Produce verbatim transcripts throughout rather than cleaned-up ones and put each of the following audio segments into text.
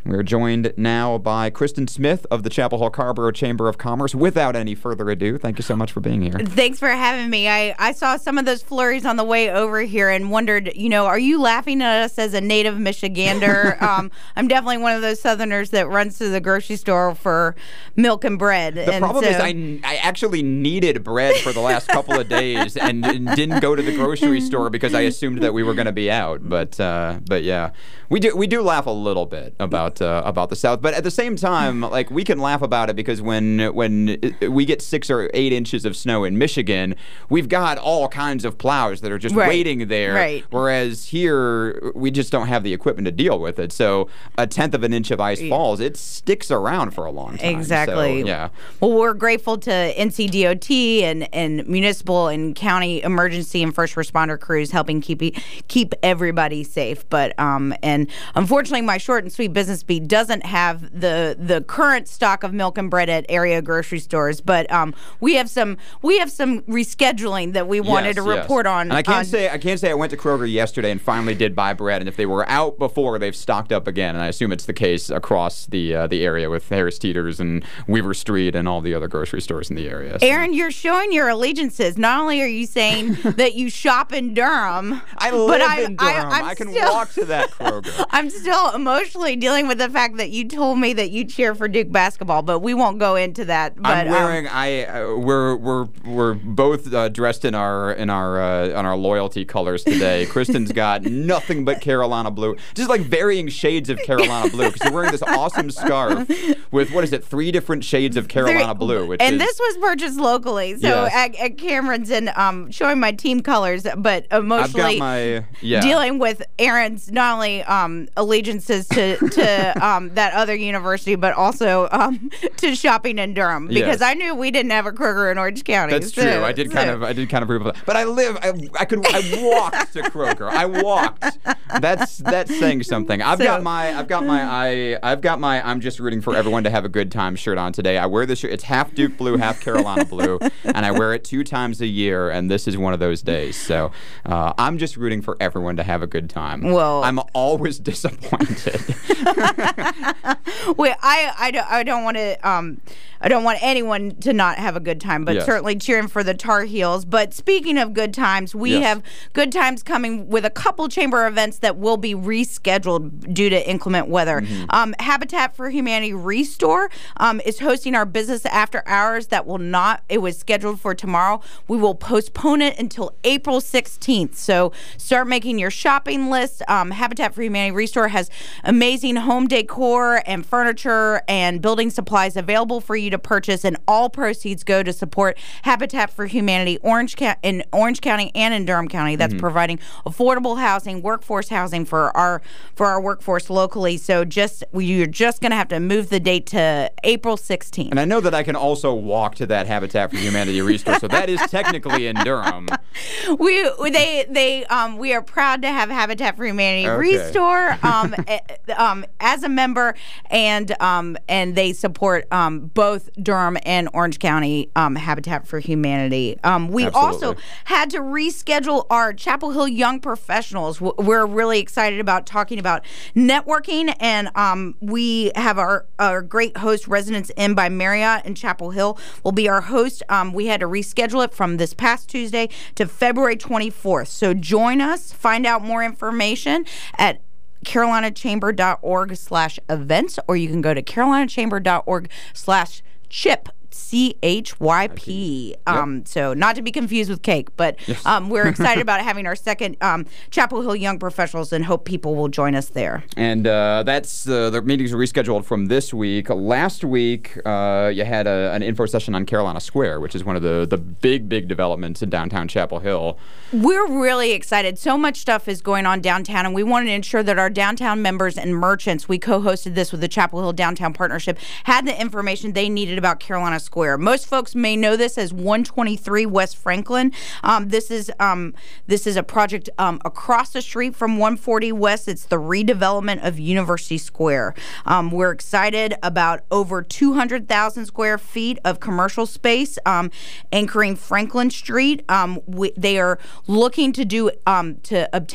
We're joined now by Kristen Smith of the Chapel Hill Carrboro Chamber of Commerce. Without any further ado, thank you so much for being here. Thanks for having me. I, I saw some of those flurries on the way over here and wondered, you know, are you laughing at us as a native Michigander? um, I'm definitely one of those Southerners that runs to the grocery store for milk and bread. The and problem so, is I, I actually needed bread for the last couple of days and, and didn't go to the grocery store because I assumed that we were going to be out. But uh, but yeah, we do we do laugh a little bit about uh, about the South. But at the same time, like we can laugh about it because when when we get six or eight inches of snow in Michigan, we've got all kinds of plows that are just right. waiting there. Right. Whereas here, we just don't have the equipment to deal with it. So a tenth of an inch of ice falls, it sticks around for a long time. Exactly. So, yeah. Well, we're grateful to N C D O T and, and municipal and county emergency and first responder crews helping keep keep everybody safe. But um, and unfortunately, my short and sweet business beat doesn't have the the current stock of milk and bread at area grocery stores. But um, we have some we have some rescheduling that we wanted yes, to yes. report on. And I can't on, say I can't say I went to Kroger yesterday and finally did buy bread. And if they were out before, they've stocked up again. And I assume it's the case across the uh, the area with Harris Teeter's and Weaver Street and all the other grocery stores in the area. So. Aaron, you're showing your allegiances. Not only are you saying that you shop in Durham, I live but I, in Durham. I, I can still, walk to that Kroger. I'm still emotionally dealing with the fact that you told me that you cheer for Duke basketball, but we won't go into that. But, I'm wearing. Um, I uh, we're we're we're both uh, dressed in our in our uh, on our loyalty colors today. Kristen's got nothing but Carolina blue, just like varying shades of Carolina blue. Because you're wearing this awesome scarf with what is it? Three different shades of Carolina blue. Which and is, this was purchased locally, so yes. at, at Cameron's and um, showing my team colors, but emotionally I've got my, yeah. dealing with Aaron's not only um, allegiances to to um, that other university, but also um, to shopping in Durham because yes. I knew we didn't have a Kroger in Orange County. That's so, true. I did so. kind of I did kind of approve of that. But I live. I, I could. I walked to Kroger. I walked. That's that's saying something. I've So- got my. I've got my. I. I've got my. I'm just rooting for everyone to have a good time shirt on today. I wear this shirt. It's half Duke blue, half Carolina blue, and I wear it two times a year. And this is one of those days. So uh, I'm just rooting for everyone to have a good time. Well, I'm always disappointed. Wait, I, I don't, I don't want to um I don't want anyone to not have a good time, but Yes. certainly cheering for the Tar Heels. But speaking of good times, we Yes. have good times coming with a couple chamber events that will be rescheduled due to inclement weather. Mm-hmm. Um, Habitat for Humanity Restore um, is hosting our business after hours. That will not. It was scheduled for tomorrow. We will postpone it until April sixteenth. So start making your shopping list. Um, Habitat for Humanity Restore has amazing home decor and furniture and building supplies available for you to purchase, and all proceeds go to support Habitat for Humanity Orange Ca- in Orange County and in Durham County. That's mm-hmm. providing affordable housing, workforce housing for our for our workforce locally. So just you're just going to have to move the date to April sixteenth. And I know that I can also walk to that Habitat for Humanity Restore, so that is technically in Durham. We they they um we are proud to have Habitat for Humanity Okay. Restore um um as a member, and um and they support um both Durham and Orange County um Habitat for Humanity. Um we Absolutely. also had to reschedule our Chapel Hill Young Professionals. W- We're really excited about talking about networking, and um we have our our great host, Residence Inn by Marriott in Chapel Hill, will be our host. Um we had to reschedule it from this past Tuesday to February twenty-fourth. So join us, find out more information at carolinachamber.org slash events, or you can go to carolinachamber.org slash chip, C H Y P. Um, yep. So not to be confused with cake, but yes. um, we're excited about having our second um, Chapel Hill Young Professionals and hope people will join us there. And uh, that's uh, the meetings are rescheduled from this week. Last week, uh, you had a, an info session on Carolina Square, which is one of the, the big, big developments in downtown Chapel Hill. We're really excited. So much stuff is going on downtown, and we wanted to ensure that our downtown members and merchants, we co-hosted this with the Chapel Hill Downtown Partnership, had the information they needed about Carolina Square. Most folks may know this as one twenty-three West Franklin. Um, this is um, this is a project um, across the street from one forty West. It's the redevelopment of University Square. Um, we're excited about over two hundred thousand square feet of commercial space um, anchoring Franklin Street. Um, we, they are looking to do um, to obtain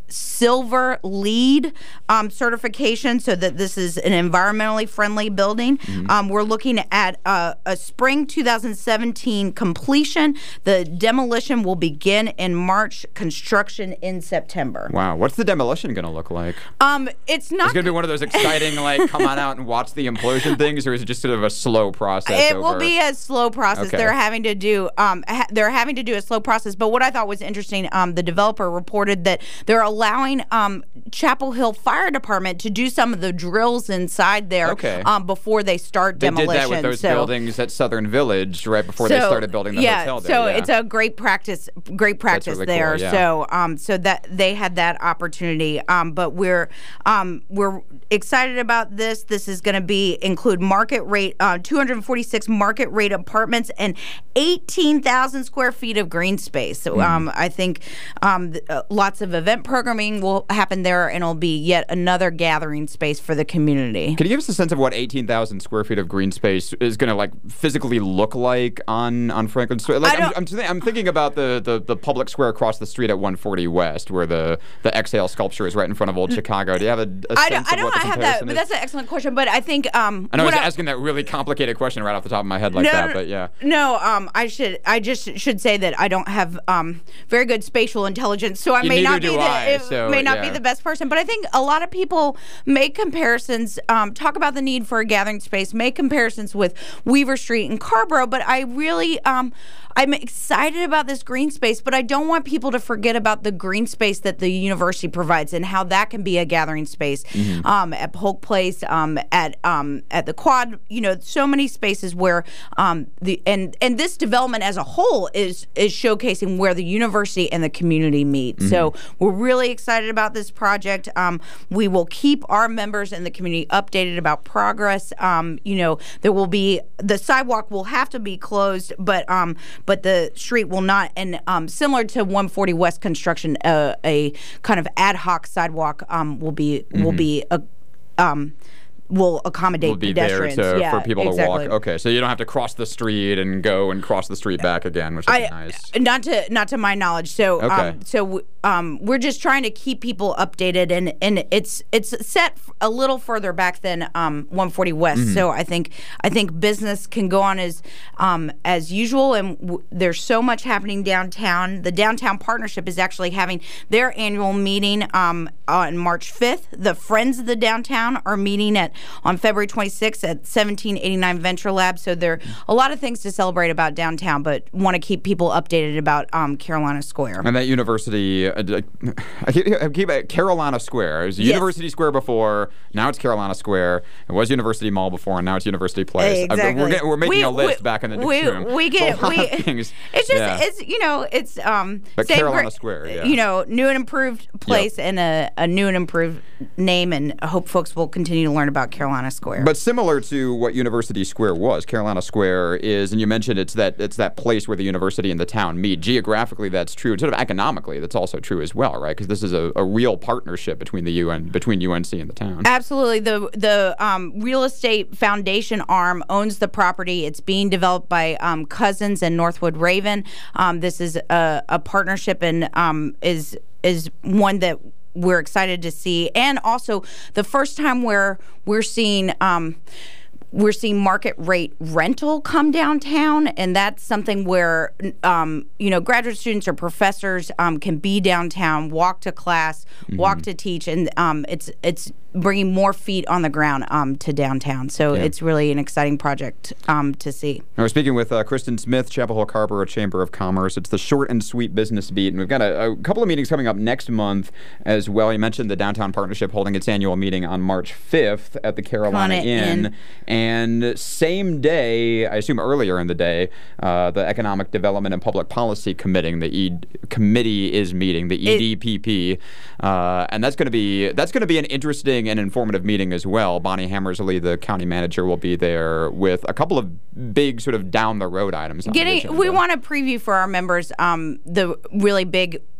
silver LEED um, certification, so that this is an environmentally friendly building. Mm-hmm. Um, we're looking at a, a spring two thousand seventeen completion. The demolition will begin in March, construction in September. Wow. What's the demolition going to look like? Um, it's not... It's going to be one of those exciting, like, come on out and watch the implosion things, or is it just sort of a slow process? It over... will be a slow process. Okay. They're having to do um, ha- they're having to do a slow process. But what I thought was interesting, um, the developer reported that they're allowing um, Chapel Hill Fire Department to do some of the drills inside there okay. um, before they start they demolition. They did that with those so, buildings at Southern Village right before so, they started building the yeah, hotel there. So yeah. it's a great practice, great practice really there. Cool, yeah. So um, so that they had that opportunity. Um, but we're um, we're excited about this. This is going to be include market rate, uh, two hundred forty-six market rate apartments and eighteen thousand square feet of green space. So um, I think um, th- uh, lots of event programming will happen there, and it'll be yet another gathering space for the community. Can you give us a sense of what eighteen thousand square feet of green space is going to like physically look like on, on Franklin Street? Like, I'm, I'm, I'm thinking about the, the, the public square across the street at one forty West, where the, the Exhale sculpture is right in front of Old Chicago. Do you have a, a I sense don't, of I don't what the have that, is? but that's an excellent question. But I think um, I know I was I, asking that really complicated question right off the top of my head like no, that, but yeah. No, um, I should. I just should say that I don't have um, very good spatial intelligence, so I You may neither not be do the I, it so, may not yeah. be the best person. But I think a lot of people make comparisons, um, talk about the need for a gathering space, make comparisons with Weaver Street and Carborough. But I really, um, I'm excited about this green space, but I don't want people to forget about the green space that the university provides and how that can be a gathering space. Mm-hmm. Um, at Polk Place, um, at um, at the Quad, you know, so many spaces where um, the and and this development as a whole is is showcasing where the university and the community meet. Mm-hmm. So we're really excited about this project. Um, we will keep our members and the community updated about progress. Um, you know, there will be the sidewalk will have to be closed, but um, but the street will not. And um, similar to one forty West construction, uh, a kind of ad hoc sidewalk um, will be mm-hmm. will be a um, will accommodate will be pedestrians there to, yeah, for people exactly. to walk. Okay, so you don't have to cross the street and go and cross the street back again, which is I, nice. Not to not to my knowledge. So okay. um, so um, we're just trying to keep people updated, and, and it's it's set a little further back than um, one forty West. Mm-hmm. So I think I think business can go on as um, as usual, and w- there's so much happening downtown. The Downtown Partnership is actually having their annual meeting um, on March fifth. The Friends of the Downtown are meeting at on February twenty-sixth at seventeen eighty-nine Venture Lab. So there are a lot of things to celebrate about downtown, but want to keep people updated about um, Carolina Square. And that university, uh, I keep, I keep it Carolina Square. It was yes. University Square before, now it's Carolina Square. It was University Mall before, and now it's University Place. Exactly. We're, getting, we're making we, a list we, back in the we, newsroom. We get we. It's just yeah. it's you know it's um. But same Carolina gr- Square, yeah. You know, new and improved place yep. and a, a new and improved name, and I hope folks will continue to learn about Carolina Square. But similar to what University Square was, Carolina Square is, and you mentioned it's that it's that place where the university and the town meet. Geographically, that's true. And sort of economically, that's also true as well, right? Because this is a, a real partnership between the U N between U N C and the town. Absolutely. The the um, real estate foundation arm owns the property. It's being developed by um, Cousins and Northwood Raven. Um, this is a, a partnership and um, is is one that we're excited to see, and also the first time where we're seeing um, we're seeing market rate rental come downtown, and that's something where um, you know graduate students or professors um, can be downtown, walk to class, mm-hmm. walk to teach, and um, it's it's bringing more feet on the ground um, to downtown. So yeah. it's really an exciting project um, to see. Now we're speaking with uh, Kristen Smith, Chapel Hill Carborough Chamber of Commerce. It's the short and sweet business beat, and we've got a, a couple of meetings coming up next month as well. You mentioned the Downtown Partnership holding its annual meeting on March fifth at the Carolina Inn. Inn. And same day, I assume earlier in the day, uh, the Economic Development and Public Policy Committee, the E committee is meeting, the E D P P, uh, and that's going to be that's going to be an interesting and informative meeting as well. Bonnie Hammersley, the county manager, will be there with a couple of big sort of down the road items. Getting, we want to preview for our members um, the really big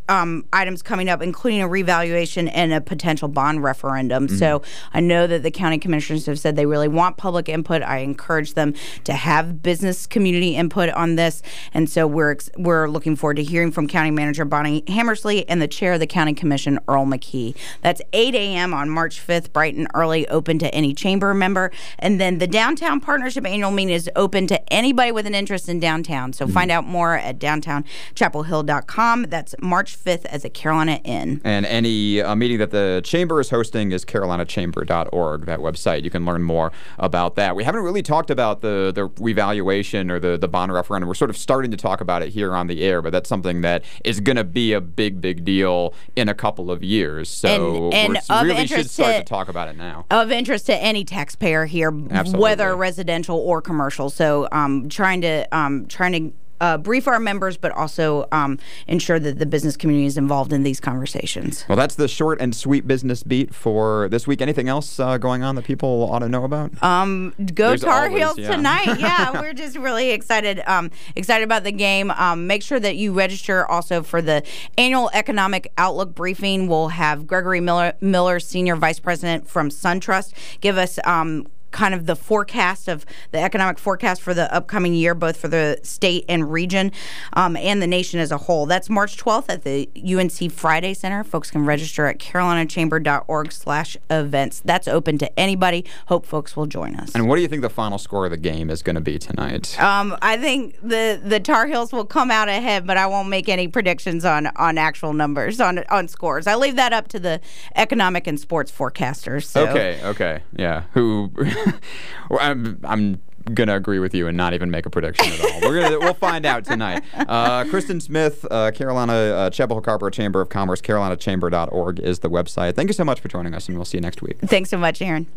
um, items coming up, including a revaluation and a potential bond referendum. Mm-hmm. So I know that the county commissioners have said they really want public input. I encourage them to have business community input on this. And so we're ex- we're looking forward to hearing from County Manager Bonnie Hammersley and the Chair of the County Commission, Earl McKee. That's eight a.m. on March fifth, bright and early, open to any chamber member. And then the Downtown Partnership Annual Meeting is open to anybody with an interest in downtown. So mm-hmm. find out more at downtown chapel hill dot com. That's March fifth at the Carolina Inn. And any uh, meeting that the chamber is hosting is carolina chamber dot org, that website. You can learn more about that. We haven't really talked about the, the revaluation or the, the bond referendum. We're sort of starting to talk about it here on the air, but that's something that is going to be a big, big deal in a couple of years. So and, and we really should start to, to talk about it now. Of interest to any taxpayer here, Absolutely. Whether residential or commercial. So um, trying to um, trying to Uh, brief our members, but also um, ensure that the business community is involved in these conversations. Well, that's the short and sweet business beat for this week. Anything else uh, going on that people ought to know about? Um, go There's Tar always, Heels yeah. tonight. Yeah, we're just really excited um, excited about the game. Um, make sure that you register also for the annual Economic Outlook briefing. We'll have Gregory Miller, Miller Senior Vice President from SunTrust, give us um, kind of the forecast of the economic forecast for the upcoming year, both for the state and region um, and the nation as a whole. That's March twelfth at the U N C Friday Center. Folks can register at carolina chamber dot org slash events. That's open to anybody. Hope folks will join us. And what do you think the final score of the game is going to be tonight? Um, I think the, the Tar Heels will come out ahead, but I won't make any predictions on, on actual numbers, on on scores. I leave that up to the economic and sports forecasters. So. Okay, okay, yeah. Who... I'm, I'm gonna agree with you and not even make a prediction at all. We're gonna we'll find out tonight. Uh, Kristen Smith, uh, Carolina uh, Chapel Hill Carper Chamber of Commerce, carolina chamber dot org is the website. Thank you so much for joining us, and we'll see you next week. Thanks so much, Aaron.